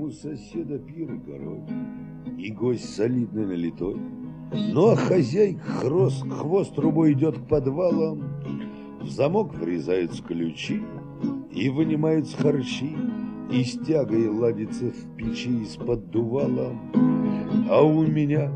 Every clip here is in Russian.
у соседа пир горой, и гость солидный налитой. Ну а хозяйка хвост трубой идет к подвалам, в замок врезаются ключи и вынимаются харчи, и с тягой ладится в печи из-под дувала. А у меня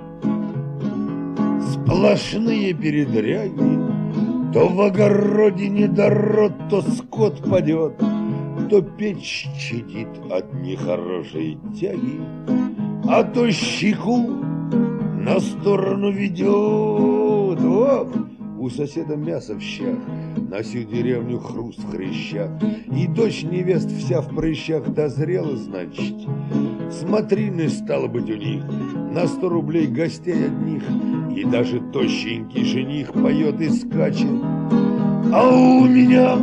сплошные передряги, то в огороде недород, то скот падет, то печь чадит от нехорошей тяги, а то щеку на сторону ведет. Ох, у соседа мясо в щах, на всю деревню хруст в хрящах, и дочь невест вся в прыщах дозрела, значит. Смотрины, стало быть, у них на 100 рублей гостей одних, и даже тощенький жених поет и скачет. А у меня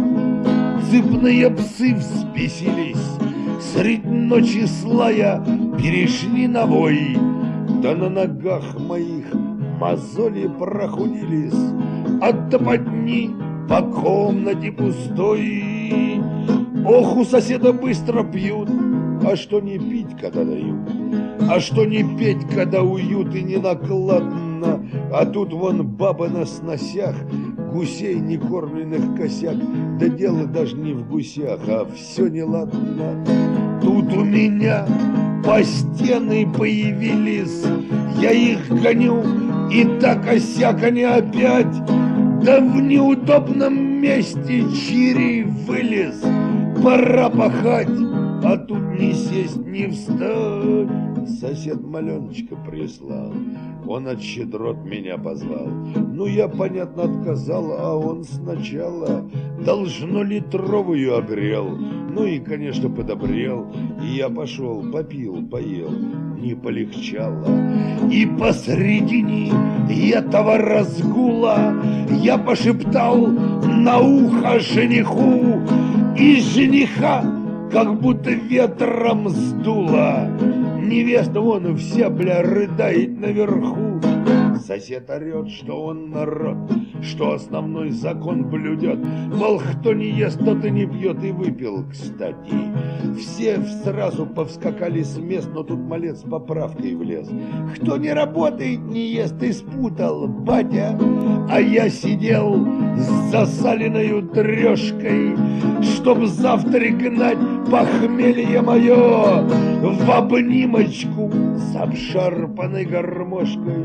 цепные псы взбесились, средь ночи слая перешли на вой, да на ногах моих мозоли прохудились от топотни по комнате пустой. Ох, у соседа быстро пьют, а что не пить, когда дают, а что не петь, когда уют и не накладно. А тут вон баба на сносях, гусей некормленных косяк, да дело даже не в гусях, а все неладно. Тут у меня по стены появились, я их гоню, и так осяк они опять, да в неудобном месте чири вылез. Пора пахать, а тут ни сесть, ни встать. Сосед маленочка прислал, он от щедрот меня позвал. Ну, я, понятно, отказал, а он сначала должно литровую огрел. Ну и, конечно, подобрел. И я пошел, попил, поел, не полегчало. И посредине этого разгула я пошептал на ухо жениху, и жениха как будто ветром сдуло. Невеста вон вся, бля, рыдает наверху. Сосед орет, что он народ, что основной закон блюдет. Мол, кто не ест, тот и не пьет, и выпил, кстати. Все сразу повскакали с мест, но тут малец с поправкой влез. Кто не работает, не ест, и спутал, батя. А я сидел с засаленной трешкой, чтоб завтра гнать похмелье мое в обнимочку с обшарпанной гармошкой.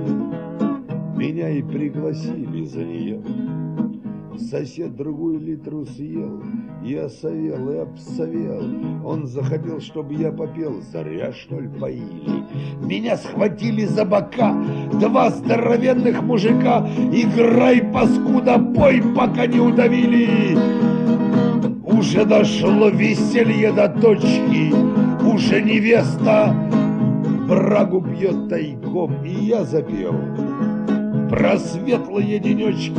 Меня и пригласили за нее. Сосед другую литру съел, и осовел, и обсовел. Он захотел, чтобы я попел, зря, что ли, поили. Меня схватили за бока два здоровенных мужика. Играй, паскуда, пой, пока не удавили. Уже дошло веселье до точки, уже невеста брагу пьет тайком, и я запел про светлые денечки,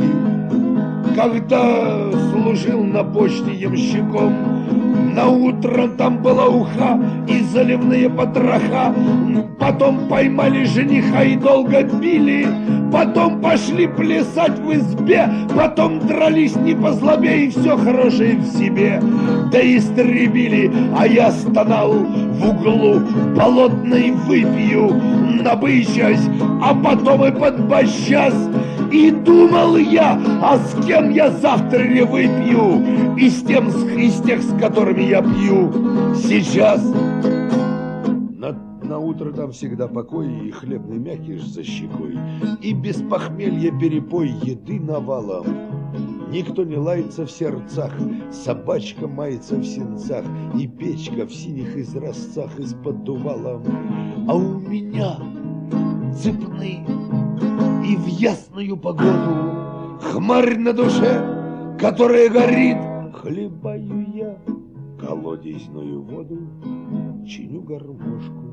когда служил на почте ямщиком. На утро там была уха и заливные потроха. Потом поймали жениха и долго били. Потом пошли плясать в избе. Потом дрались не по злобе и все хорошее в себе да истребили. А я стонал в углу, болотной выпью, набычась, а потом и подбощась. И думал я, а с кем я завтра выпью, и с тех, с которыми я пью сейчас. На утро там всегда покой и хлебный мякиш за щекой, и без похмелья перепой еды навалом. Никто не лается в сердцах, собачка мается в сенцах, и печка в синих изразцах из-под дувала. А у меня цепные и в ясную погоду хмарь на душе, которая горит. Хлебаю я колодезную воду, чиню гармошку.